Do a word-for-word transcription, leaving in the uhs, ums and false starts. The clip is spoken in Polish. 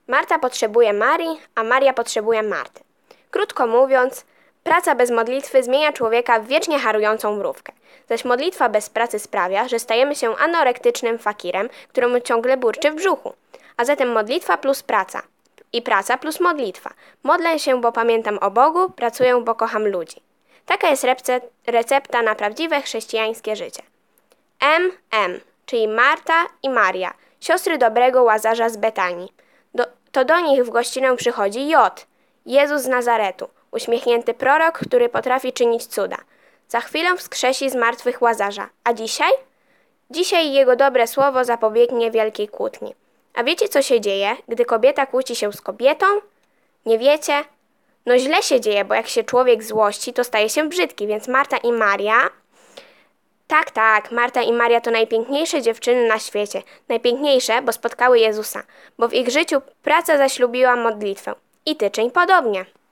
Marta potrzebuje Marii, a Maria potrzebuje Marty. Krótko mówiąc, praca bez modlitwy zmienia człowieka w wiecznie harującą mrówkę. Zaś modlitwa bez pracy sprawia, że stajemy się anorektycznym fakirem, któremu ciągle burczy w brzuchu. A zatem modlitwa plus praca. I praca plus modlitwa. Modlę się, bo pamiętam o Bogu, pracuję, bo kocham ludzi. Taka jest recepta na prawdziwe chrześcijańskie życie. M M, czyli Marta i Maria, siostry dobrego Łazarza z Betanii. Do, to do nich w gościnę przychodzi J, Jezus z Nazaretu, uśmiechnięty prorok, który potrafi czynić cuda. Za chwilę wskrzesi z martwych Łazarza. A dzisiaj? Dzisiaj jego dobre słowo zapobiegnie wielkiej kłótni. A wiecie, co się dzieje, gdy kobieta kłóci się z kobietą? Nie wiecie? No źle się dzieje, bo jak się człowiek złości, to staje się brzydki, więc Marta i Maria... Tak, tak, Marta i Maria to najpiękniejsze dziewczyny na świecie. Najpiękniejsze, bo spotkały Jezusa, bo w ich życiu praca zaślubiła modlitwę. I ty czyń podobnie.